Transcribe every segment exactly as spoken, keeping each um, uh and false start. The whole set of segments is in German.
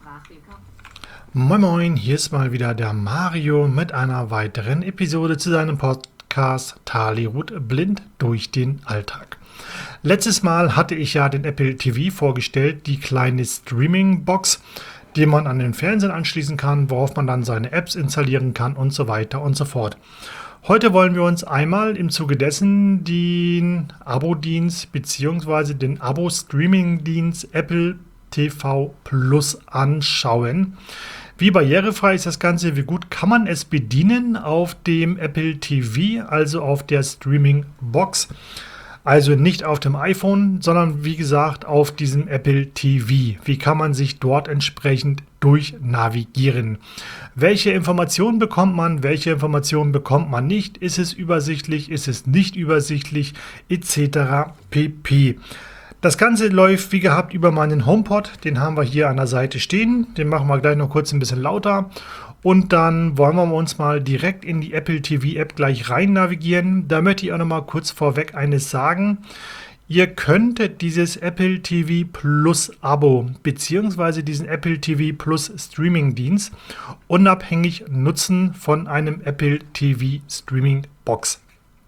Moin Moin, hier ist mal wieder der Mario mit einer weiteren Episode zu seinem Podcast Tali-Root blind durch den Alltag. Letztes Mal hatte ich ja den Apple T V vorgestellt, die kleine Streaming-Box, die man an den Fernsehen anschließen kann, worauf man dann seine Apps installieren kann und so weiter und so fort. Heute wollen wir uns einmal im Zuge dessen den Abo-Dienst bzw. den Abo-Streaming-Dienst Apple T V Plus anschauen. Wie barrierefrei ist das Ganze? Wie gut kann man es bedienen auf dem Apple T V, also auf der Streaming-Box? Also nicht auf dem iPhone, sondern wie gesagt auf diesem Apple T V. Wie kann man sich dort entsprechend durchnavigieren? Welche Informationen bekommt man? Welche Informationen bekommt man nicht? Ist es übersichtlich? Ist es nicht übersichtlich? Etc. pp. Das Ganze läuft wie gehabt über meinen HomePod. Den haben wir hier an der Seite stehen. Den machen wir gleich noch kurz ein bisschen lauter. Und dann wollen wir uns mal direkt in die Apple T V App gleich rein navigieren. Da möchte ich auch noch mal kurz vorweg eines sagen. Ihr könntet dieses Apple T V Plus Abo bzw. diesen Apple T V Plus Streaming Dienst unabhängig nutzen von einem Apple T V Streaming Box.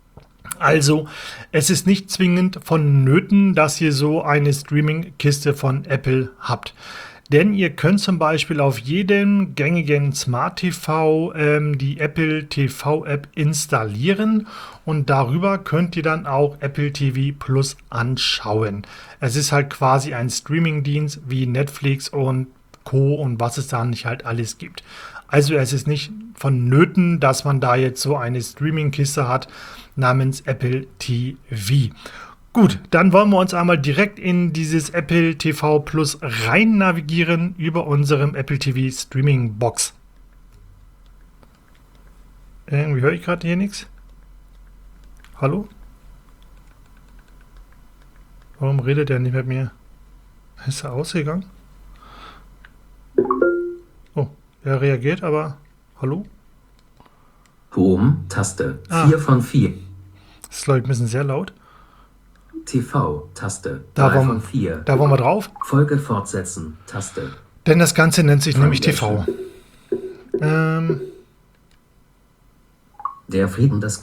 Also, es ist nicht zwingend vonnöten, dass ihr so eine Streaming-Kiste von Apple habt. Denn ihr könnt zum Beispiel auf jedem gängigen Smart T V ähm, die Apple T V App installieren und darüber könnt ihr dann auch Apple T V Plus anschauen. Es ist halt quasi ein Streaming-Dienst wie Netflix und Co. und was es da nicht halt alles gibt. Also es ist nicht vonnöten, dass man da jetzt so eine Streaming-Kiste hat namens Apple T V. Gut, dann wollen wir uns einmal direkt in dieses Apple T V Plus rein navigieren über unserem Apple T V Streaming Box. Irgendwie höre ich gerade hier nichts. Hallo? Warum redet er nicht mit mir? Ist er ausgegangen? Oh, er reagiert, aber hallo? Home-Taste, Ah. vier von vier. Das ist, glaube ich, ein bisschen sehr laut. T V-Taste, Da drei wollen- von vier. Da wollen wir drauf. Folge fortsetzen, Taste. Denn das Ganze nennt sich nämlich T V. Foundation. Ähm, Der Frieden des,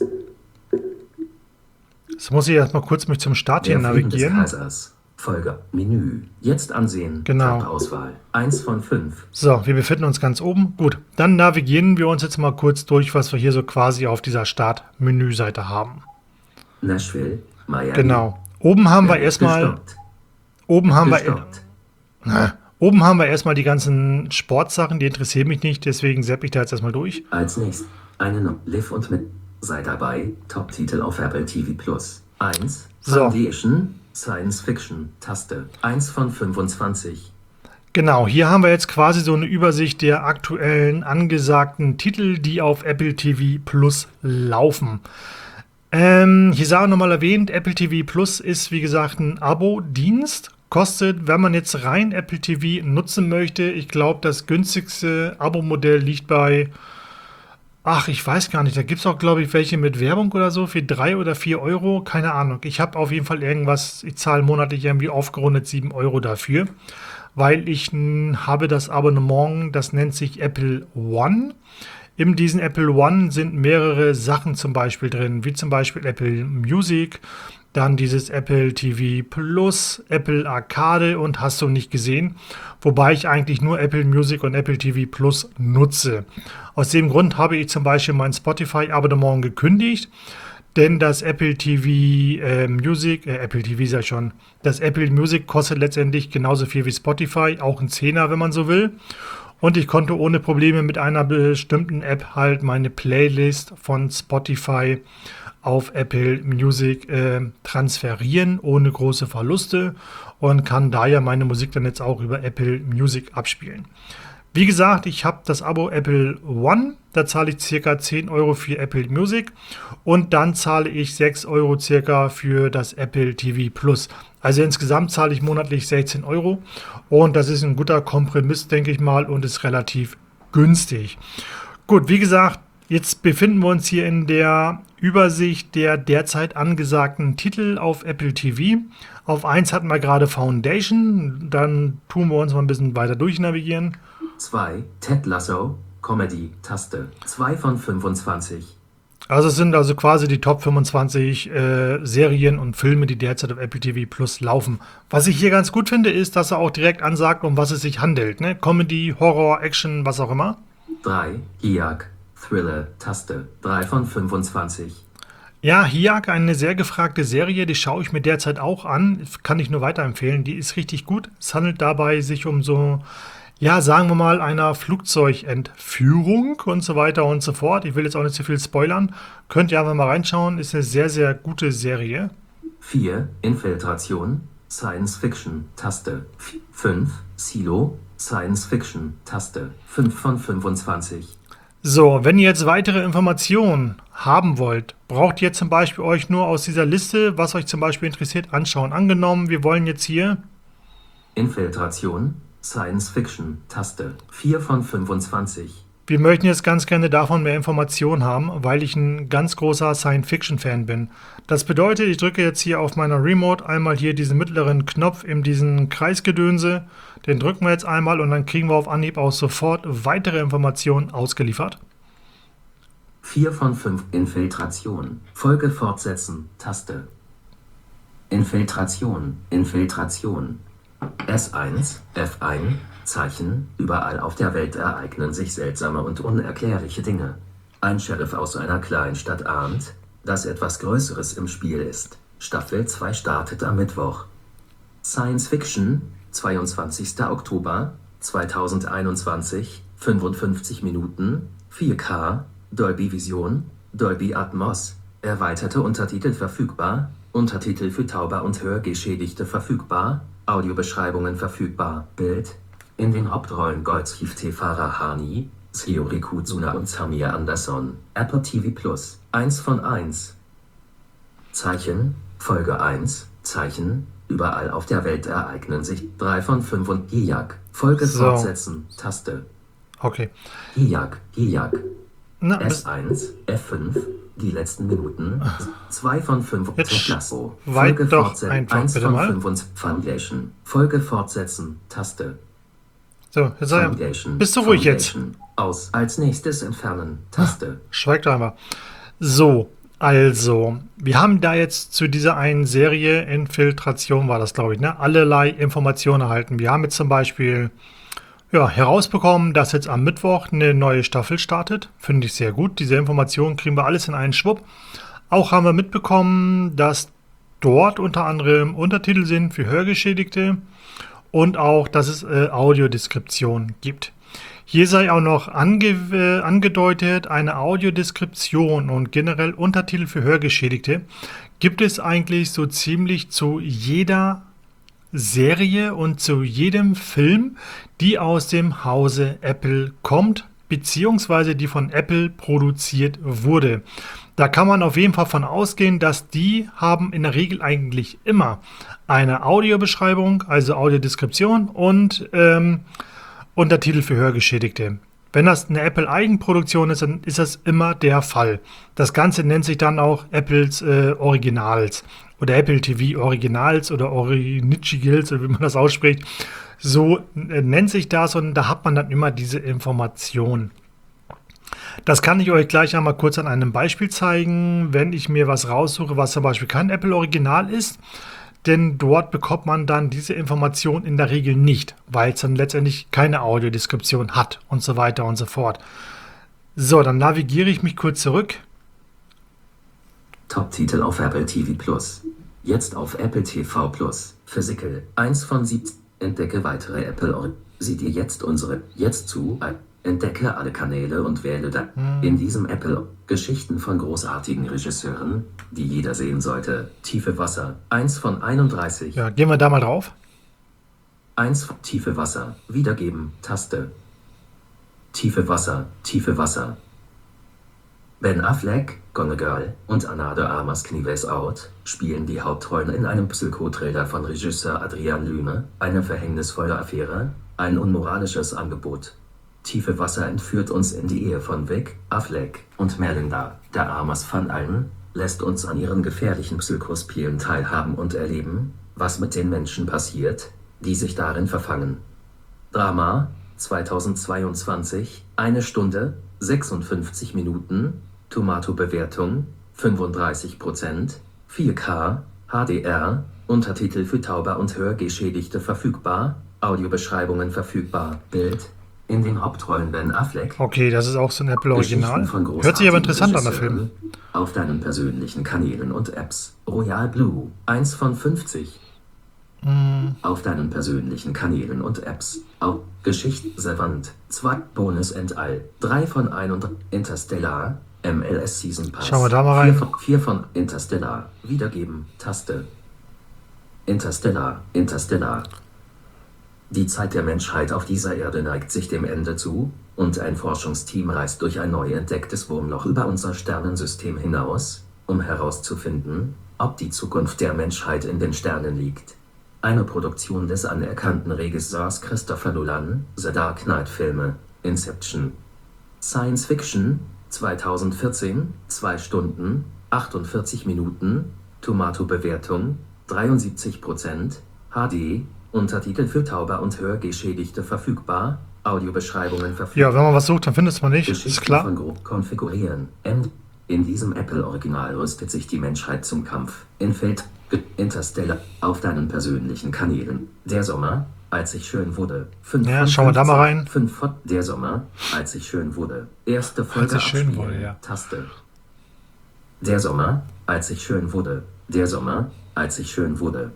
jetzt muss ich erstmal kurz mich zum Start hier der Frieden des navigieren. Kaisers. Folge, Menü. Jetzt ansehen. Genau. Tab-Auswahl. eins von fünf. So, wir befinden uns ganz oben. Gut, dann navigieren wir uns jetzt mal kurz durch, was wir hier so quasi auf dieser Start-Menü-Seite haben. Nashville, Miami. Genau. Oben haben wir Werbung erstmal, gestoppt. oben haben wir, Gestoppt. na, oben haben wir erstmal die ganzen Sportsachen, die interessieren mich nicht, deswegen zapp ich da jetzt erstmal durch. Als nächstes, eine No- Live und mit. Sei dabei, Top-Titel auf Apple T V Plus. eins. So. Foundation, Science Fiction, Taste. eins von fünfundzwanzig. Genau, hier haben wir jetzt quasi so eine Übersicht der aktuellen angesagten Titel, die auf Apple T V Plus laufen. Ähm, hier sei auch nochmal erwähnt, Apple T V Plus ist wie gesagt ein Abo-Dienst. Kostet, wenn man jetzt rein Apple T V nutzen möchte, ich glaube, das günstigste Abo-Modell liegt bei, ach, ich weiß gar nicht, da gibt es auch, glaube ich, welche mit Werbung oder so für drei oder vier Euro, keine Ahnung. Ich habe auf jeden Fall irgendwas, ich zahle monatlich irgendwie aufgerundet sieben Euro dafür, weil ich n, habe das Abonnement, das nennt sich Apple One. In diesem Apple One sind mehrere Sachen zum Beispiel drin, wie zum Beispiel Apple Music, dann dieses Apple T V Plus, Apple Arcade und hast du nicht gesehen. Wobei ich eigentlich nur Apple Music und Apple T V Plus nutze. Aus dem Grund habe ich zum Beispiel mein Spotify-Abonnement gekündigt, denn das Apple T V äh, Music, äh, Apple T V sei schon, das Apple Music kostet letztendlich genauso viel wie Spotify, auch ein Zehner, wenn man so will. Und ich konnte ohne Probleme mit einer bestimmten App halt meine Playlist von Spotify auf Apple Music äh, transferieren, ohne große Verluste und kann daher meine Musik dann jetzt auch über Apple Music abspielen. Wie gesagt, ich habe das Abo Apple One, da zahle ich ca. zehn Euro für Apple Music und dann zahle ich sechs Euro ca. für das Apple T V Plus. Also insgesamt zahle ich monatlich sechzehn Euro und das ist ein guter Kompromiss, denke ich mal, und ist relativ günstig. Gut, wie gesagt, Jetzt befinden wir uns hier in der Übersicht der derzeit angesagten Titel auf Apple T V. Auf eins hatten wir gerade Foundation, dann tun wir uns mal ein bisschen weiter durchnavigieren. zwei. Ted Lasso, Comedy, Taste. zwei von fünfundzwanzig. Also es sind also quasi die Top fünfundzwanzig äh, Serien und Filme, die derzeit auf Apple T V Plus laufen. Was ich hier ganz gut finde, ist, dass er auch direkt ansagt, um was es sich handelt. Ne? Comedy, Horror, Action, was auch immer. drei. Hiak, Thriller, Taste. drei von fünfundzwanzig. Ja, Hiak, eine sehr gefragte Serie, die schaue ich mir derzeit auch an. Kann ich nur weiterempfehlen. Die ist richtig gut. Es handelt dabei sich um so, ja, sagen wir mal, einer Flugzeugentführung und so weiter und so fort. Ich will jetzt auch nicht zu viel spoilern. Könnt ihr einfach mal reinschauen. Ist eine sehr, sehr gute Serie. vier. Infiltration, Science Fiction, Taste. fünf. Silo, Science Fiction, Taste. fünf von fünfundzwanzig. So, wenn ihr jetzt weitere Informationen haben wollt, braucht ihr zum Beispiel euch nur aus dieser Liste, was euch zum Beispiel interessiert, anschauen. Angenommen, wir wollen jetzt hier Infiltration, Science Fiction, Taste. vier von fünfundzwanzig. Wir möchten jetzt ganz gerne davon mehr Informationen haben, weil ich ein ganz großer Science-Fiction-Fan bin. Das bedeutet, ich drücke jetzt hier auf meiner Remote einmal hier diesen mittleren Knopf in diesen Kreisgedönse. Den drücken wir jetzt einmal und dann kriegen wir auf Anhieb auch sofort weitere Informationen ausgeliefert. vier von fünf. Infiltration. Folge fortsetzen. Taste. Infiltration. Infiltration. S eins. F eins. Zeichen. Überall auf der Welt ereignen sich seltsame und unerklärliche Dinge. Ein Sheriff aus einer Kleinstadt ahnt, dass etwas Größeres im Spiel ist. Staffel zwei startet am Mittwoch. Science Fiction. zweiundzwanzigster Oktober zweitausendeinundzwanzig. fünfundfünfzig Minuten. vier K. Dolby Vision. Dolby Atmos. Erweiterte Untertitel verfügbar. Untertitel für Taube und Hörgeschädigte verfügbar. Audiobeschreibungen verfügbar. Bild. In den Hauptrollen Goldschiff Farah Hani, Shiori Kuzuna und Samir Anderson. Apple T V Plus. eins von eins. Zeichen. Folge eins. Zeichen. Überall auf der Welt ereignen sich drei von fünf und Hiak. Folge So. fortsetzen. Taste. Okay. Hiak. Hiak. Na, S eins. F fünf. Die letzten Minuten. zwei von fünf. Jetzt Ted Lasso. weit Folge doch fortsetzen. einfach, eins bitte von mal. fünf und Foundation. Folge fortsetzen. Taste. so, jetzt sei, Foundation. bist du ruhig jetzt? Foundation. Aus. Als nächstes entfernen. Taste. Schweigt doch einmal. So, also, wir haben da jetzt zu dieser einen Serie, Infiltration war das, glaube ich, ne, allerlei Informationen erhalten. Wir haben jetzt zum Beispiel ja, herausbekommen, dass jetzt am Mittwoch eine neue Staffel startet. Finde ich sehr gut. Diese Informationen kriegen wir alles in einen Schwupp. Auch haben wir mitbekommen, dass dort unter anderem Untertitel sind für Hörgeschädigte und auch, dass es äh, Audiodeskription gibt. Hier sei auch noch ange äh, angedeutet, eine Audiodeskription und generell Untertitel für Hörgeschädigte gibt es eigentlich so ziemlich zu jeder Serie und zu jedem Film, die aus dem Hause Apple kommt, beziehungsweise die von Apple produziert wurde. Da kann man auf jeden Fall von ausgehen, dass die haben in der Regel eigentlich immer eine Audiobeschreibung, also Audiodeskription und ähm, Untertitel für Hörgeschädigte. Wenn das eine Apple-Eigenproduktion ist, dann ist das immer der Fall. Das Ganze nennt sich dann auch Apples äh, Originals oder Apple T V Originals oder Originals, oder wie man das ausspricht. So äh, nennt sich das und da hat man dann immer diese Information. Das kann ich euch gleich einmal kurz an einem Beispiel zeigen, wenn ich mir was raussuche, was zum Beispiel kein Apple-Original ist. Denn dort bekommt man dann diese Information in der Regel nicht, weil es dann letztendlich keine Audiodeskription hat und so weiter und so fort. So, dann navigiere ich mich kurz zurück. Top-Titel auf Apple T V Plus. Jetzt auf Apple T V Plus. Physical. eins von siebzehn. Entdecke weitere Apple. Or Sieh dir jetzt unsere. Jetzt zu. Entdecke alle Kanäle und wähle da. Hm. In diesem Apple. Geschichten von großartigen Regisseuren, die jeder sehen sollte. Tiefe Wasser. eins von einunddreißig. Ja, gehen wir da mal drauf. eins von Tiefe Wasser. Wiedergeben. Taste. Tiefe Wasser. Tiefe Wasser. Ben Affleck, Gone Girl und Ana de Armas Knives Out spielen die Hauptrollen in einem Psycho-Thriller von Regisseur Adrian Lyne, eine verhängnisvolle Affäre, ein unmoralisches Angebot. Tiefe Wasser entführt uns in die Ehe von Vic, Affleck und Melinda. Der Amos van Allen lässt uns an ihren gefährlichen Psychospielen teilhaben und erleben, was mit den Menschen passiert, die sich darin verfangen. Drama, zweitausendzweiundzwanzig, eine Stunde, sechsundfünfzig Minuten, Tomato-Bewertung, fünfunddreißig Prozent, vier K, H D R, Untertitel für Taube und Hörgeschädigte verfügbar, Audiobeschreibungen verfügbar, Bild. In den Hauptrollen Ben Affleck. Okay, das ist auch so ein Apple-Original. Hört sich aber interessant an, der Film. Auf deinen persönlichen Kanälen und Apps. Royal Blue, eins von fünfzig. Mm. Auf deinen persönlichen Kanälen und Apps. Auf Geschichte Savant, zwei Bonus and All, drei von einunddreißig. Interstellar, M L S Season Pass. Schauen wir da mal rein. vier von, vier von Interstellar, wiedergeben, Taste. Interstellar, Interstellar. Die Zeit der Menschheit auf dieser Erde neigt sich dem Ende zu, und ein Forschungsteam reist durch ein neu entdecktes Wurmloch über unser Sternensystem hinaus, um herauszufinden, ob die Zukunft der Menschheit in den Sternen liegt. Eine Produktion des anerkannten Regisseurs Christopher Nolan, The Dark Knight Filme, Inception. Science Fiction, zweitausendvierzehn, zwei Stunden, achtundvierzig Minuten, Tomato-Bewertung, dreiundsiebzig Prozent, H D, Untertitel für Taube und Hörgeschädigte verfügbar, Audiobeschreibungen verfügbar. Ja, wenn man was sucht, dann findet man nicht, Geschichte ist klar. von grob konfigurieren. End. In diesem Apple-Original rüstet sich die Menschheit zum Kampf. Infeld. Interstellar. Auf deinen persönlichen Kanälen. Der Sommer, als ich schön wurde. fünf Ja, von schauen wir da mal rein. fünf von Der Sommer, als ich schön wurde. Erste Folge ich schön abspielen. wurde, ja. Taste. Der Sommer, als ich schön wurde. Der Sommer, als ich schön wurde.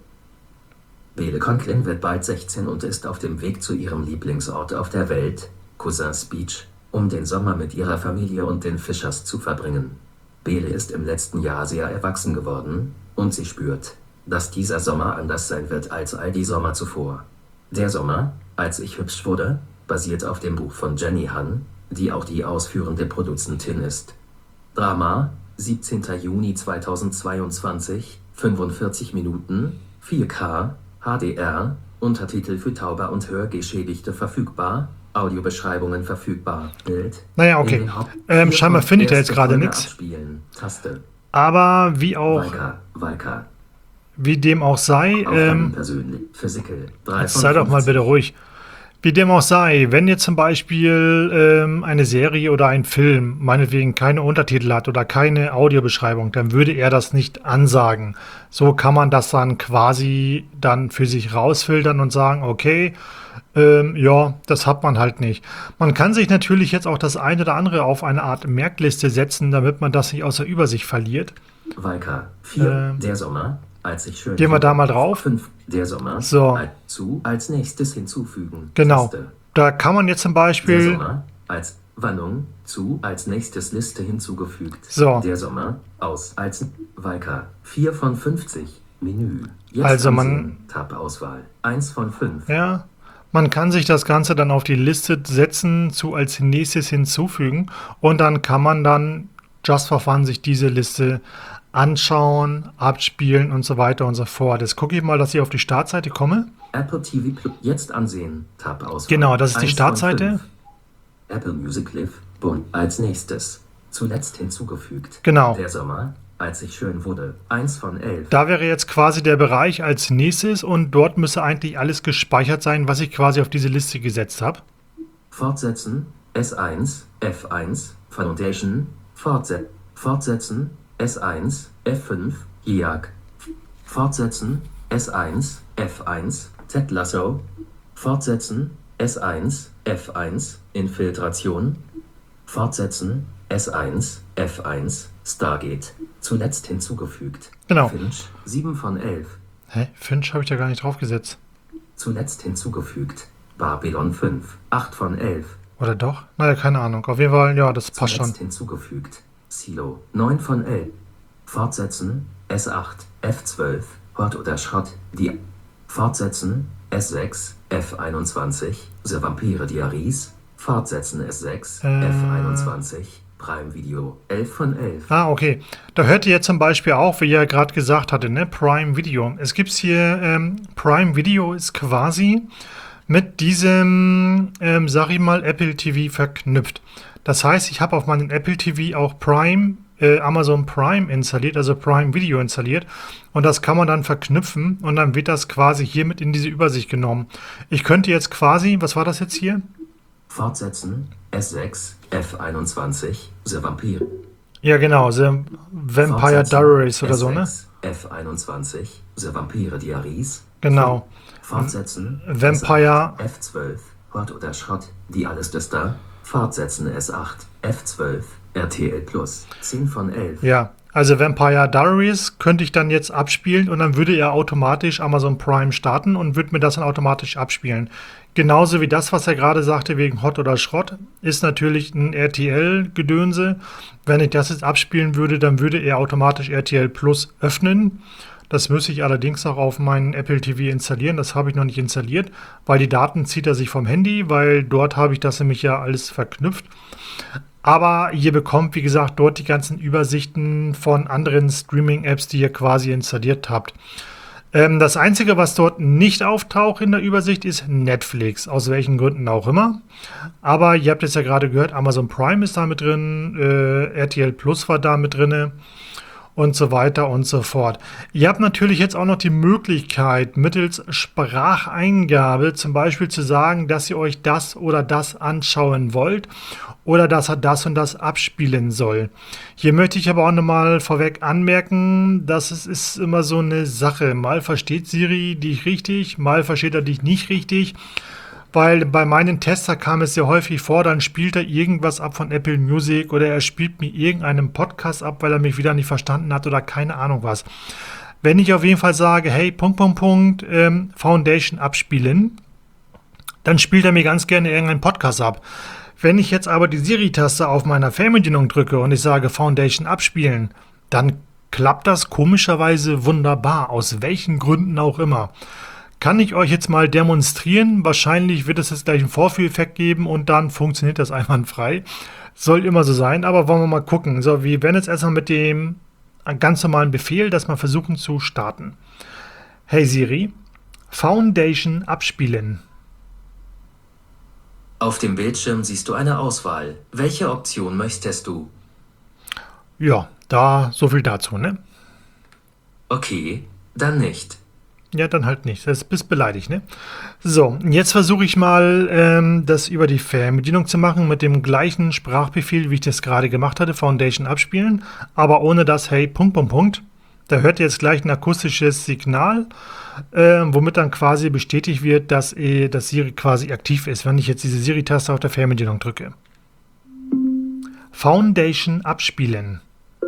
Bele Conklin wird bald sechzehn und ist auf dem Weg zu ihrem Lieblingsort auf der Welt, Cousins Beach, um den Sommer mit ihrer Familie und den Fischers zu verbringen. Bele ist im letzten Jahr sehr erwachsen geworden, und sie spürt, dass dieser Sommer anders sein wird als all die Sommer zuvor. Der Sommer, als ich hübsch wurde, basiert auf dem Buch von Jenny Han, die auch die ausführende Produzentin ist. Drama, siebzehnter Juni zweitausendzweiundzwanzig, fünfundvierzig Minuten, vier K, H D R, Untertitel für Taube und Hörgeschädigte verfügbar, Audiobeschreibungen verfügbar, Bild. Naja, okay. Ähm, scheinbar finde ich da jetzt gerade nichts. Taste. Aber wie auch, Valka, Valka. wie dem auch sei, Auf ähm, deinen persönlich. Physical. drei jetzt von sei doch mal fünfzig. bitte ruhig. Wie dem auch sei, wenn jetzt zum Beispiel ähm, eine Serie oder ein Film meinetwegen keine Untertitel hat oder keine Audiobeschreibung, dann würde er das nicht ansagen. So kann man das dann quasi dann für sich rausfiltern und sagen, okay, ähm, ja, das hat man halt nicht. Man kann sich natürlich jetzt auch das eine oder andere auf eine Art Merkliste setzen, damit man das nicht aus der Übersicht verliert. Valka, vier. Ähm, Der Sommer, als ich schön Gehen wir wurde. da mal drauf. fünf. Der Sommer, So. als, zu, als nächstes hinzufügen. Genau. Taste. Da kann man jetzt zum Der Beispiel, Sommer, als Warnung, zu, als nächstes Liste hinzugefügt. So. Der Sommer, aus, als Valka, vier von fünfzig. Menü. Jetzt Also man- ansehen. Tab-Auswahl, eins von fünf. ja, man kann sich das Ganze dann auf die Liste setzen, zu als nächstes hinzufügen und dann kann man dann just for fun sich diese Liste anschauen, abspielen und so weiter und so fort. Jetzt gucke ich mal, dass ich auf die Startseite komme. Apple T V Plus, jetzt ansehen. Tab-Auswahl. Genau, das ist die eins von Startseite. fünf. Apple Music Live, Bund, als nächstes. Zuletzt hinzugefügt. Genau. Der Sommer, als ich schön wurde. eins von elf. Da wäre jetzt quasi der Bereich als nächstes und dort müsste eigentlich alles gespeichert sein, was ich quasi auf diese Liste gesetzt habe. Fortsetzen, S eins, F eins, Foundation, Fortse Fortsetzen, S eins, F fünf, Jag. Fortsetzen, S eins, F eins, Ted Lasso. Fortsetzen, S eins, F eins, Infiltration. Fortsetzen, S eins, F eins, Stargate. Zuletzt hinzugefügt. Genau. Finch, sieben von elf. Hä? Finch habe ich da gar nicht drauf gesetzt. Zuletzt hinzugefügt. Babylon fünf, acht von elf. Oder doch? Naja, keine Ahnung. Auf jeden Fall, ja, das passt schon. Zuletzt hinzugefügt. Silo, neun von elf. Fortsetzen, S acht, F zwölf, Hot oder Schrott, die. Fortsetzen, S sechs, F einundzwanzig, The Vampire Diaries. Fortsetzen, S sechs, Äh. F einundzwanzig, Prime Video, elf von elf. Ah, okay. Da hört ihr jetzt zum Beispiel auch, wie ihr gerade gesagt hatte, ne? Prime Video. Es gibt hier, ähm, Prime Video ist quasi mit diesem, ähm, sag ich mal, Apple T V verknüpft. Das heißt, ich habe auf meinem Apple T V auch Prime, äh, Amazon Prime installiert, also Prime Video installiert. Und das kann man dann verknüpfen und dann wird das quasi hiermit in diese Übersicht genommen. Ich könnte jetzt quasi, was war das jetzt hier? Fortsetzen, S sechs, F einundzwanzig, The Vampire. Ja, genau, The Vampire Fortsetzen, Diaries oder so, ne? S sechs, F einundzwanzig, The Vampire Diaries. Genau. Fortsetzen, Vampire. S acht, F zwölf, Hot oder Schrott, die alles ist da. Fortsetzen, S acht, F zwölf, R T L Plus, zehn von elf. Ja, also Vampire Diaries könnte ich dann jetzt abspielen und dann würde er automatisch Amazon Prime starten und würde mir das dann automatisch abspielen. Genauso wie das, was er gerade sagte, wegen Hot oder Schrott, ist natürlich ein R T L-Gedönse. Wenn ich das jetzt abspielen würde, dann würde er automatisch R T L Plus öffnen. Das müsste ich allerdings auch auf meinen Apple T V installieren. Das habe ich noch nicht installiert, weil die Daten zieht er sich vom Handy, weil dort habe ich das nämlich ja alles verknüpft. Aber ihr bekommt, wie gesagt, dort die ganzen Übersichten von anderen Streaming-Apps, die ihr quasi installiert habt. Ähm, das Einzige, was dort nicht auftaucht in der Übersicht, ist Netflix. Aus welchen Gründen auch immer. Aber ihr habt jetzt ja gerade gehört, Amazon Prime ist da mit drin, äh, R T L Plus war da mit drin und so weiter und so fort. Ihr habt natürlich jetzt auch noch die Möglichkeit, mittels Spracheingabe zum Beispiel zu sagen, dass ihr euch das oder das anschauen wollt oder dass er das und das abspielen soll. Hier möchte ich aber auch nochmal vorweg anmerken, dass es ist immer so eine Sache. Mal versteht Siri dich richtig, mal versteht er dich nicht richtig. Weil bei meinen Tester kam es sehr häufig vor, dann spielt er irgendwas ab von Apple Music oder er spielt mir irgendeinen Podcast ab, weil er mich wieder nicht verstanden hat oder keine Ahnung was. Wenn ich auf jeden Fall sage, hey, Punkt, Punkt, Punkt, ähm, Foundation abspielen, dann spielt er mir ganz gerne irgendeinen Podcast ab. Wenn ich jetzt aber die Siri-Taste auf meiner Fernbedienung drücke und ich sage Foundation abspielen, dann klappt das komischerweise wunderbar, aus welchen Gründen auch immer. Kann ich euch jetzt mal demonstrieren. Wahrscheinlich wird es jetzt gleich einen Vorführeffekt geben und dann funktioniert das einwandfrei. Soll immer so sein, aber wollen wir mal gucken. So, wir werden jetzt erstmal mit dem ganz normalen Befehl das mal versuchen zu starten. Hey Siri, Foundation abspielen. Auf dem Bildschirm siehst du eine Auswahl. Welche Option möchtest du? Ja, da so viel dazu, ne? Okay, dann nicht. Ja, dann halt nicht. Das bist beleidigt, ne? So, jetzt versuche ich mal, ähm, das über die Fernbedienung zu machen mit dem gleichen Sprachbefehl, wie ich das gerade gemacht hatte, Foundation abspielen, aber ohne das Hey, Punkt, Punkt, Punkt. Da hört ihr jetzt gleich ein akustisches Signal, äh, womit dann quasi bestätigt wird, dass, äh, das Siri quasi aktiv ist, wenn ich jetzt diese Siri-Taste auf der Fernbedienung drücke. Foundation abspielen.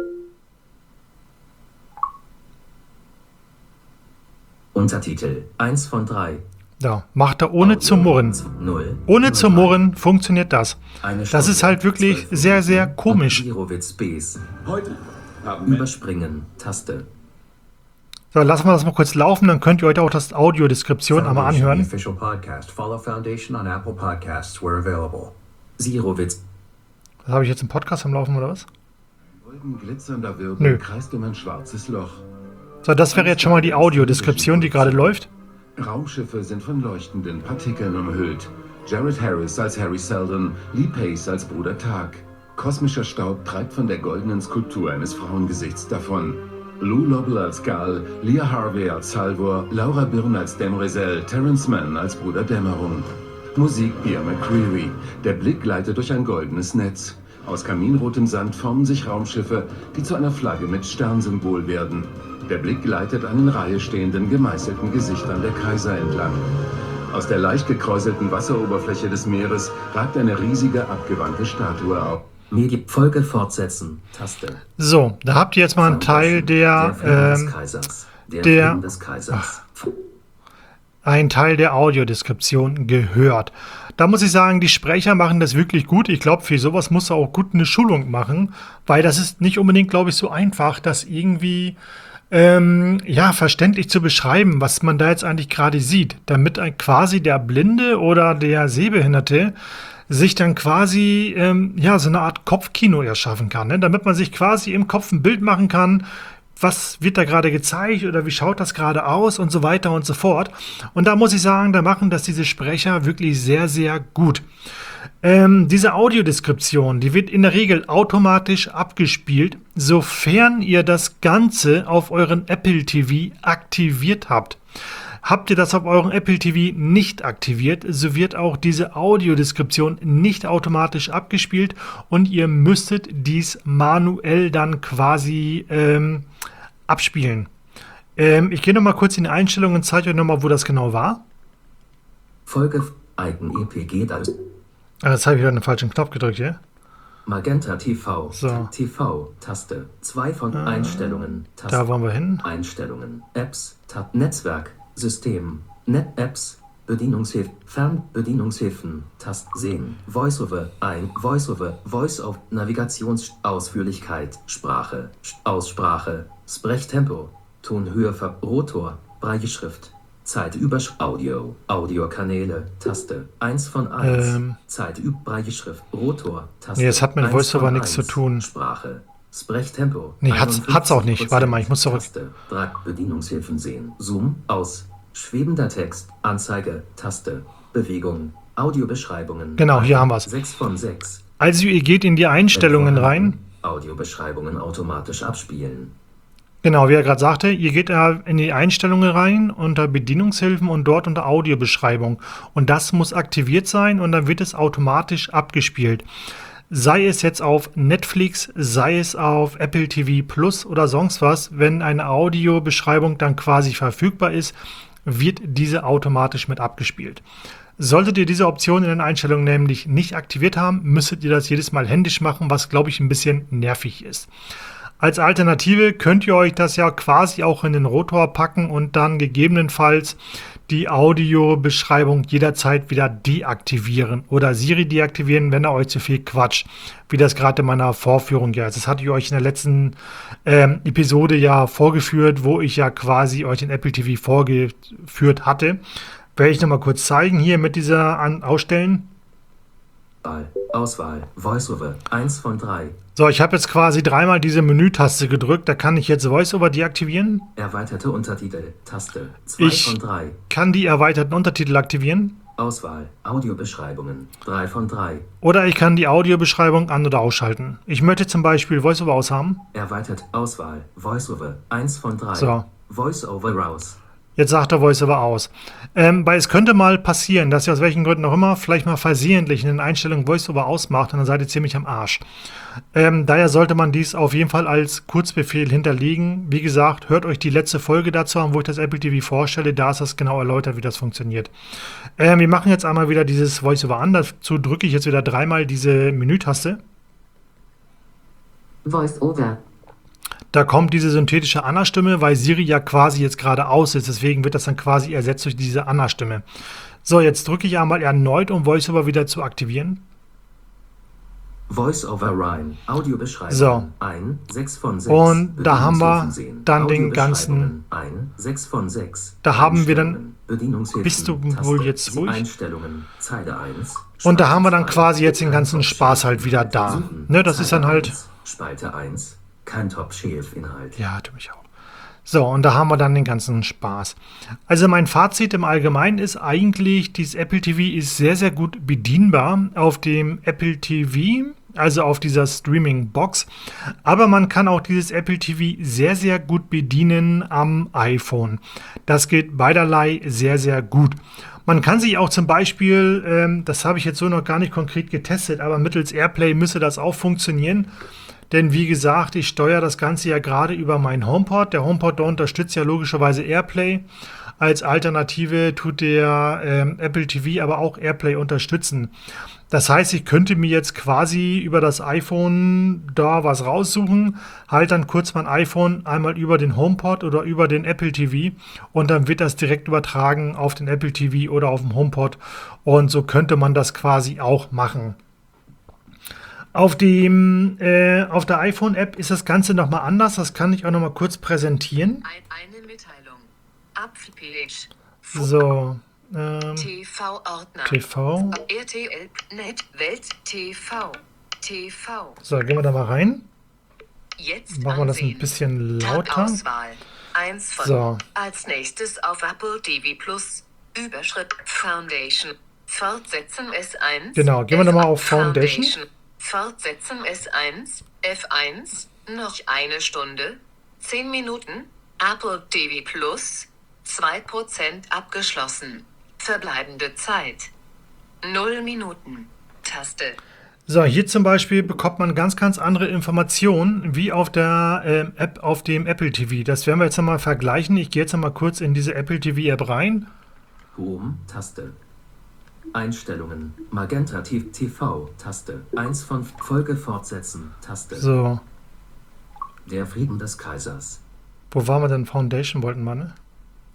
Untertitel eins von drei. Ja, macht er ohne Audio zu murren. null, Ohne null zu drei. murren funktioniert das. Eine Das Stunde, ist halt wirklich zwölf sehr, sehr Minuten komisch. und Girowitz Bs. Heute haben wir Überspringen, Taste. So, lassen wir das mal kurz laufen, dann könnt ihr euch auch das Audiodeskription einmal Foundation, the anhören. official podcast. Follow Foundation on Apple Podcasts. We're available. Girowitz. Was habe ich jetzt im Podcast am Laufen oder was? Wolken glitzernder Nö. Wirbel kreist um ein schwarzes Loch. So, das wäre jetzt schon mal die Audiodeskription, die gerade läuft. Raumschiffe sind von leuchtenden Partikeln umhüllt. Jared Harris als Harry Seldon, Lee Pace als Bruder Tag. Kosmischer Staub treibt von der goldenen Skulptur eines Frauengesichts davon. Lou Lobel als Gal, Leah Harvey als Salvor, Laura Byrne als Demrizel, Terrence Mann als Bruder Dämmerung. Musik Pierre McCreary. Der Blick gleitet durch ein goldenes Netz. Aus kaminrotem Sand formen sich Raumschiffe, die zu einer Flagge mit Sternsymbol werden. Der Blick gleitet an in Reihe stehenden, gemeißelten Gesichtern der Kaiser entlang. Aus der leicht gekräuselten Wasseroberfläche des Meeres ragt eine riesige, abgewandte Statue auf. Medi Folge fortsetzen, Taste. So, da habt ihr jetzt mal einen Teil der, Der Film des ähm, Kaisers. Der, der- Film des Kaisers. einen Teil der Audiodeskription gehört. Da muss ich sagen, die Sprecher machen das wirklich gut. Ich glaube, für sowas muss er auch gut eine Schulung machen, weil das ist nicht unbedingt, glaube ich, so einfach, das irgendwie ähm, ja, verständlich zu beschreiben, was man da jetzt eigentlich gerade sieht, damit ein, quasi der Blinde oder der Sehbehinderte sich dann quasi ähm, ja, so eine Art Kopfkino erschaffen kann, ne? Damit man sich quasi im Kopf ein Bild machen kann, was wird da gerade gezeigt oder wie schaut das gerade aus und so weiter und so fort. Und da muss ich sagen, da machen das diese Sprecher wirklich sehr, sehr gut. Ähm, diese Audiodeskription, die wird in der Regel automatisch abgespielt, sofern ihr das Ganze auf euren Apple T V aktiviert habt. Habt ihr das auf eurem Apple T V nicht aktiviert, so wird auch diese Audiodeskription nicht automatisch abgespielt und ihr müsstet dies manuell dann quasi ähm, abspielen. Ähm, ich gehe nochmal kurz in die Einstellungen und zeige euch nochmal, wo das genau war. Folge Icon E P G das Ah, jetzt habe ich wieder einen falschen Knopf gedrückt, ja? Magenta T V. So. T V Taste. zwei von Einstellungen. Taste. Da wollen wir hin. Einstellungen. Apps. Tab. Netzwerk. System. Net Apps. Bedienungshilfen. Fernbedienungshilfen. Tast. Sehen. Voiceover. Ein. Voiceover. Voice-of. Navigationsausführlichkeit. Sprache. Aussprache. Sprechtempo. Tonhöhe. Ver Rotor. Brailleschrift. Zeitüberschrift. Audio. Audiokanäle. Taste. eins von eins. Ähm. Zeitüb. Brailleschrift. Rotor. Taste. Nee, das hat mit eins Voiceover von nichts zu eins. tun. Sprache. Sprechtempo. Nee, hat's, hat's auch nicht. Warte mal, ich muss zurück. Taste. drei. Bedienungshilfen sehen. Zoom. Aus. Schwebender Text. Anzeige. Taste. Bewegung. Audiobeschreibungen. Genau, hier haben wir's. sechs von sechs. Also ihr geht in die Einstellungen rein. Audiobeschreibungen automatisch abspielen. Genau, wie er gerade sagte, ihr geht da in die Einstellungen rein unter Bedienungshilfen und dort unter Audiobeschreibung. Und das muss aktiviert sein und dann wird es automatisch abgespielt. Sei es jetzt auf Netflix, sei es auf Apple T V Plus oder sonst was, wenn eine Audiobeschreibung dann quasi verfügbar ist, wird diese automatisch mit abgespielt. Solltet ihr diese Option in den Einstellungen nämlich nicht aktiviert haben, müsstet ihr das jedes Mal händisch machen, was glaube ich ein bisschen nervig ist. Als Alternative könnt ihr euch das ja quasi auch in den Rotor packen und dann gegebenenfalls die Audiobeschreibung jederzeit wieder deaktivieren oder Siri deaktivieren, wenn er euch zu viel quatscht, wie das gerade in meiner Vorführung ja ist. Das hatte ich euch in der letzten ähm, Episode ja vorgeführt, wo ich ja quasi euch den Apple T V vorgeführt hatte. Werde ich nochmal kurz zeigen, hier mit dieser An Ausstellen. Wahl. Auswahl. Voiceover. eins von drei. So, ich habe jetzt quasi dreimal diese Menütaste gedrückt. Da kann ich jetzt Voiceover deaktivieren. Erweiterte Untertitel. Taste. zwei Ich von drei. kann die erweiterten Untertitel aktivieren. Auswahl. Audiobeschreibungen. drei von drei. Oder ich kann die Audiobeschreibung an- oder ausschalten. Ich möchte zum Beispiel Voiceover aushaben. Erweitert. Auswahl. Voiceover. eins von drei. So. Voiceover raus. Jetzt sagt er Voiceover aus. Ähm, weil es könnte mal passieren, dass ihr aus welchen Gründen auch immer vielleicht mal versehentlich in den Einstellungen Voiceover ausmacht und dann seid ihr ziemlich am Arsch. Ähm, daher sollte man dies auf jeden Fall als Kurzbefehl hinterlegen. Wie gesagt, hört euch die letzte Folge dazu an, wo ich das Apple T V vorstelle. Da ist das genau erläutert, wie das funktioniert. Ähm, wir machen jetzt einmal wieder dieses Voiceover an. Dazu drücke ich jetzt wieder dreimal diese Menütaste. Voice-over. Da kommt diese synthetische Anna-Stimme, weil Siri ja quasi jetzt gerade aus ist. Deswegen wird das dann quasi ersetzt durch diese Anna-Stimme. So, jetzt drücke ich einmal erneut, um VoiceOver wieder zu aktivieren. Voiceover Rhyme. Audiobeschreibung. So. ein. sechs von sechs. Und da haben wir Bedienungshilfen sehen. dann den ganzen- ein. sechs von sechs. Da haben wir dann- Bedienungshilfen. Bist du Taste. wohl jetzt ruhig? Einstellungen. Zeile eins. Und da haben wir dann Spalte quasi jetzt den zwei. ganzen Spaß halt wieder da. Suchen. Ne, das ist dann Zeile halt... eins. Spalte eins. Kein Top-Shelf-Inhalt. Ja, tu mich auch. So, und da haben wir dann den ganzen Spaß. Also mein Fazit im Allgemeinen ist eigentlich, dieses Apple T V ist sehr, sehr gut bedienbar auf dem Apple T V, also auf dieser Streaming-Box. Aber man kann auch dieses Apple T V sehr, sehr gut bedienen am iPhone. Das geht beiderlei sehr, sehr gut. Man kann sich auch zum Beispiel, ähm, das habe ich jetzt so noch gar nicht konkret getestet, aber mittels AirPlay müsste das auch funktionieren. Denn wie gesagt, ich steuere das Ganze ja gerade über meinen HomePod. Der HomePod der unterstützt ja logischerweise AirPlay. Als Alternative tut der ähm, Apple T V aber auch AirPlay unterstützen. Das heißt, ich könnte mir jetzt quasi über das iPhone da was raussuchen, halt dann kurz mein iPhone einmal über den HomePod oder über den Apple T V und dann wird das direkt übertragen auf den Apple T V oder auf dem HomePod. Und so könnte man das quasi auch machen. Auf, dem, äh, auf der iPhone-App ist das Ganze nochmal anders. Das kann ich auch nochmal kurz präsentieren. Ein, eine Mitteilung. Apfelpage. So. Ähm, T V-Ordner. T V. R T L, Net, Welt, T V. T V. So, gehen wir da mal rein. Jetzt Machen wir das ein ansehen. bisschen lauter. Tab-Auswahl. Eins von. So. Als nächstes auf Apple T V Plus. Überschrift Foundation. Fortsetzen S eins. Genau, gehen wir nochmal auf Foundation. Fortsetzen S eins. F eins. Noch eine Stunde. zehn Minuten. Apple T V Plus. zwei Prozent abgeschlossen. Verbleibende Zeit. null Minuten. Taste. So, hier zum Beispiel bekommt man ganz, ganz andere Informationen wie auf der ähm, App auf dem Apple T V. Das werden wir jetzt nochmal vergleichen. Ich gehe jetzt nochmal kurz in diese Apple T V App rein. Home, Taste. Einstellungen, Magenta T V, Taste. eins von Folge fortsetzen, Taste. So, Der Frieden des Kaisers. wo waren wir denn? Foundation wollten wir, ne?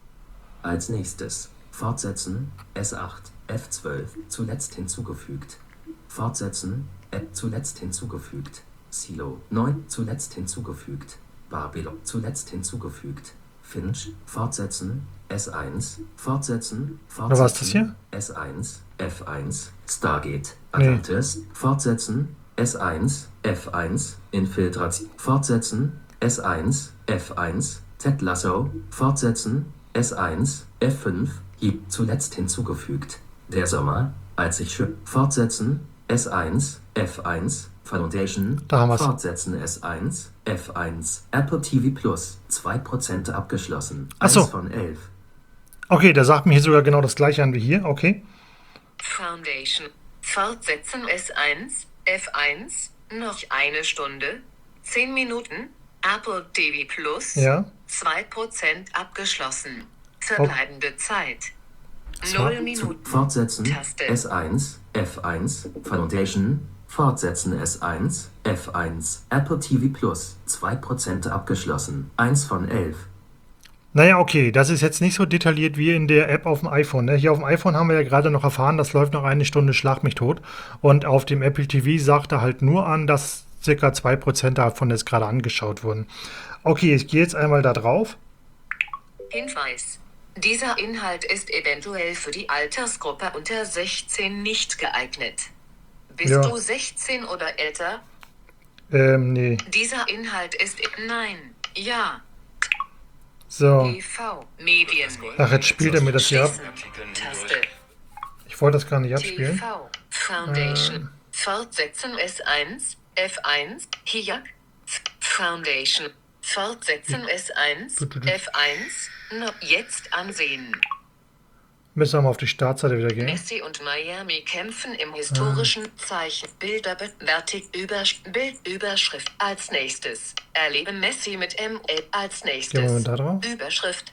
Als nächstes, fortsetzen, S acht, F zwölf, zuletzt hinzugefügt. Fortsetzen, App zuletzt hinzugefügt. Silo, neun, zuletzt hinzugefügt. Babylon, zuletzt hinzugefügt. Finch, fortsetzen, S eins, fortsetzen, fortsetzen. Oder war es das hier? S eins, F eins, Stargate, Nee. Atlantis, fortsetzen, S eins, F eins, Infiltration, fortsetzen, S eins, F eins, Ted Lasso, fortsetzen, S eins, F fünf, Heap, zuletzt hinzugefügt. Der Sommer, als ich schö- fortsetzen, S eins, F eins, Foundation, Da haben wir's. fortsetzen S eins, F eins, Apple T V Plus, zwei Prozent abgeschlossen, Ach so. eins von elf. Okay, der sagt mir hier sogar genau das gleiche an wie hier. Okay. Foundation. Fortsetzen S eins. F eins. Noch eine Stunde. zehn Minuten. Apple T V Plus. Ja. zwei Prozent abgeschlossen. Verbleibende Zeit. Zwei- null Minuten. Fortsetzen, Taste. S eins, F eins, Foundation, fortsetzen S eins, F eins, Apple T V Plus, zwei Prozent abgeschlossen, eins von elf. Naja, okay, das ist jetzt nicht so detailliert wie in der App auf dem iPhone. Ne? Hier auf dem iPhone haben wir ja gerade noch erfahren, das läuft noch eine Stunde, schlag mich tot. Und auf dem Apple T V sagt er halt nur an, dass circa zwei Prozent davon jetzt gerade angeschaut wurden. Okay, ich gehe jetzt einmal da drauf. Hinweis. Dieser Inhalt ist eventuell für die Altersgruppe unter sechzehn nicht geeignet. Bist Ja. du sechzehn oder älter? Ähm, nee. Dieser Inhalt ist... Nein. Ja. So. T V. Medien. Ach, jetzt spielt er mir das hier ab. Schließen. Taste. Ich wollte das gar nicht abspielen. T V. Foundation. Fortsetzen S eins. F eins. Hier. Foundation. Fortsetzen S eins. F eins. No. Jetzt ansehen. Müssen wir mal auf die Startseite wieder gehen. Messi und Miami kämpfen im historischen Zeichen. Bilder bewertig über Bildüberschrift. Als nächstes. Erlebe Messi mit M L. Als Gehen wir nächstes. mal da drauf. Überschrift.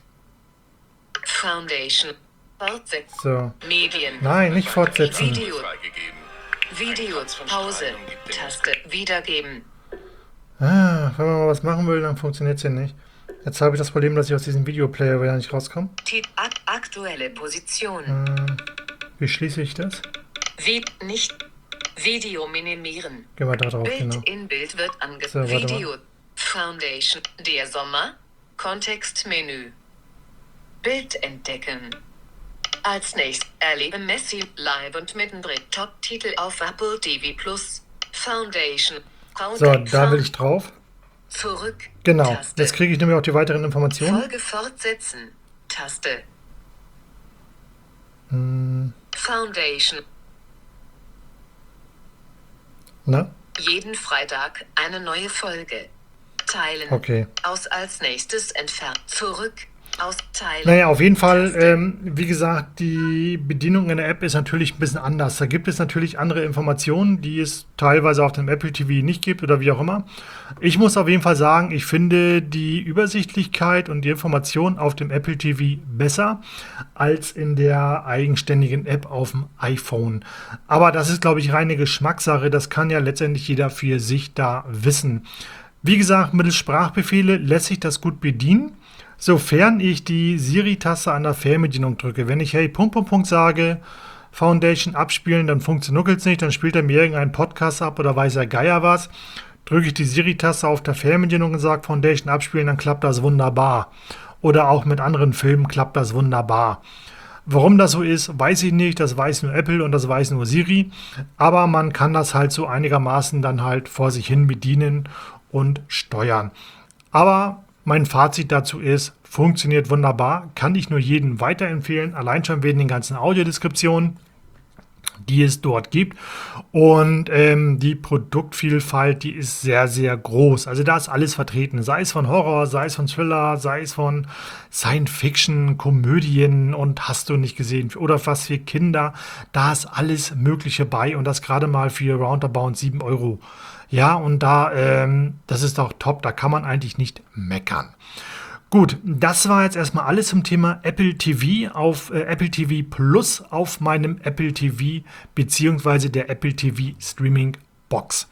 Foundation. Fortsetzen. So. Medien. Nein, nicht fortsetzen. Video. Video. Pause. Taste. Wiedergeben. Ah, wenn man mal was machen will, dann funktioniert es hier nicht. Jetzt habe ich das Problem, dass ich aus diesem Videoplayer wieder nicht rauskomme. Ti- ak- Aktuelle Position. Ähm, wie schließe ich das? Wie nicht. Video minimieren. Gehen wir da drauf, Bild genau. in Bild wird So, angezeigt. warte mal. Video. Foundation. Der Sommer. Kontextmenü. Bild entdecken. Als nächstes erlebe Messi live und mittendrin. Top-Titel auf Apple T V Plus. Foundation. So, da will ich drauf. Zurück. Genau. Taste. Jetzt kriege ich nämlich auch die weiteren Informationen. Folge fortsetzen. Taste. Hm, Foundation. na? Jeden Freitag eine neue Folge. Teilen. Okay. Aus als nächstes entfernt. Zurück. Aus Teilen. Naja, auf jeden Fall, ähm, wie gesagt, die Bedienung in der App ist natürlich ein bisschen anders. Da gibt es natürlich andere Informationen, die es teilweise auf dem Apple T V nicht gibt oder wie auch immer. Ich muss auf jeden Fall sagen, ich finde die Übersichtlichkeit und die Information auf dem Apple T V besser als in der eigenständigen App auf dem iPhone. Aber das ist, glaube ich, reine Geschmackssache. Das kann ja letztendlich jeder für sich da wissen. Wie gesagt, mittels Sprachbefehle lässt sich das gut bedienen, sofern ich die Siri-Taste an der Fernbedienung drücke. Wenn ich hey, Punkt, Punkt, Punkt sage, Foundation abspielen, dann funktioniert es nicht, dann spielt er mir irgendeinen Podcast ab oder weiß der Geier was. Drücke ich die Siri-Taste auf der Fernbedienung und sage Foundation abspielen, dann klappt das wunderbar. Oder auch mit anderen Filmen klappt das wunderbar. Warum das so ist, weiß ich nicht. Das weiß nur Apple und das weiß nur Siri. Aber man kann das halt so einigermaßen dann halt vor sich hin bedienen. und steuern. Aber mein Fazit dazu ist, funktioniert wunderbar, kann ich nur jedem weiterempfehlen, allein schon wegen den ganzen Audiodeskriptionen, die es dort gibt. Und ähm, die Produktvielfalt, die ist sehr, sehr groß. Also da ist alles vertreten, sei es von Horror, sei es von Thriller, sei es von Science Fiction, Komödien und hast du nicht gesehen, oder was für Kinder. Da ist alles Mögliche bei und das gerade mal für roundabout sieben Euro. Ja, und da, ähm, das ist doch top, da kann man eigentlich nicht meckern. Gut, das war jetzt erstmal alles zum Thema Apple T V auf äh, Apple T V Plus auf meinem Apple T V beziehungsweise der Apple T V Streaming Box.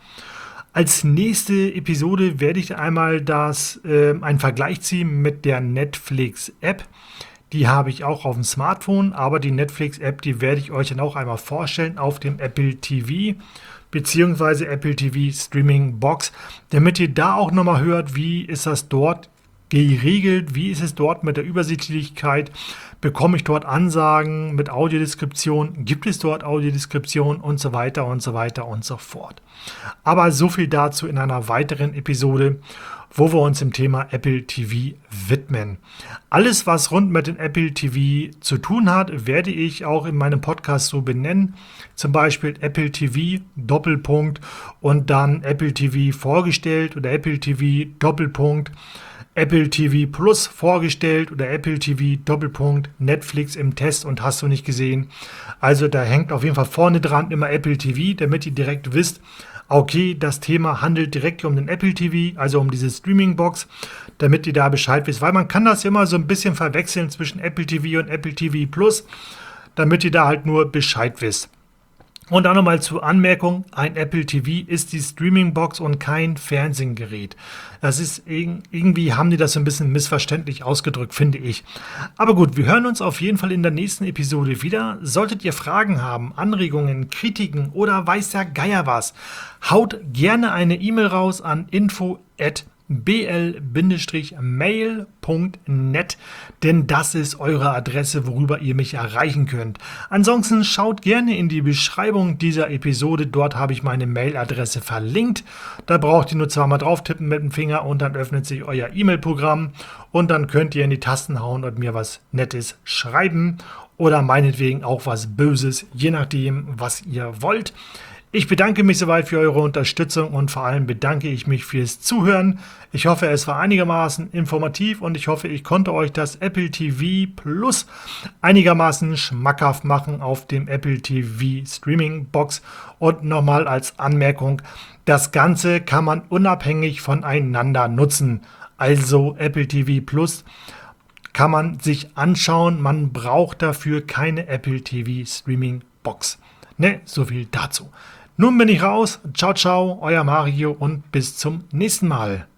Als nächste Episode werde ich einmal das, äh, einen Vergleich ziehen mit der Netflix App. Die habe ich auch auf dem Smartphone, aber die Netflix App, die werde ich euch dann auch einmal vorstellen auf dem Apple T V beziehungsweise Apple T V Streaming Box, damit ihr da auch nochmal hört, wie ist das dort geregelt, wie ist es dort mit der Übersichtlichkeit, bekomme ich dort Ansagen mit Audiodeskription, gibt es dort Audiodeskription und so weiter und so weiter und so fort. Aber so viel dazu in einer weiteren Episode, wo wir uns dem Thema Apple T V widmen. Alles, was rund mit dem Apple T V zu tun hat, werde ich auch in meinem Podcast so benennen. Zum Beispiel Apple T V Doppelpunkt und dann Apple T V vorgestellt oder Apple T V Doppelpunkt Apple T V Plus vorgestellt oder Apple T V Doppelpunkt Netflix im Test und hast du nicht gesehen. Also da hängt auf jeden Fall vorne dran immer Apple T V, damit ihr direkt wisst, okay, das Thema handelt direkt um den Apple T V, also um diese Streaming-Box, damit ihr da Bescheid wisst. Weil man kann das immer so ein bisschen verwechseln zwischen Apple T V und Apple T V Plus, damit ihr da halt nur Bescheid wisst. Und dann nochmal zur Anmerkung, ein Apple T V ist die Streaming-Box und kein Fernsehgerät. Das ist irgendwie, haben die das so ein bisschen missverständlich ausgedrückt, finde ich. Aber gut, wir hören uns auf jeden Fall in der nächsten Episode wieder. Solltet ihr Fragen haben, Anregungen, Kritiken oder weiß der Geier was, haut gerne eine E-Mail raus an info at b l mail punkt net, denn das ist eure Adresse, worüber ihr mich erreichen könnt. Ansonsten schaut gerne in die Beschreibung dieser Episode, dort habe ich meine Mailadresse verlinkt. Da braucht ihr nur zweimal drauf tippen mit dem Finger und dann öffnet sich euer E-Mail-Programm und dann könnt ihr in die Tasten hauen und mir was Nettes schreiben oder meinetwegen auch was Böses, je nachdem, was ihr wollt. Ich bedanke mich soweit für eure Unterstützung und vor allem bedanke ich mich fürs Zuhören. Ich hoffe, es war einigermaßen informativ und ich hoffe, ich konnte euch das Apple T V Plus einigermaßen schmackhaft machen auf dem Apple T V Streaming Box. Und nochmal als Anmerkung, das Ganze kann man unabhängig voneinander nutzen. Also Apple T V Plus kann man sich anschauen, man braucht dafür keine Apple T V Streaming Box. Ne, so viel dazu. Nun bin ich raus. Ciao, ciao, euer Mario und bis zum nächsten Mal.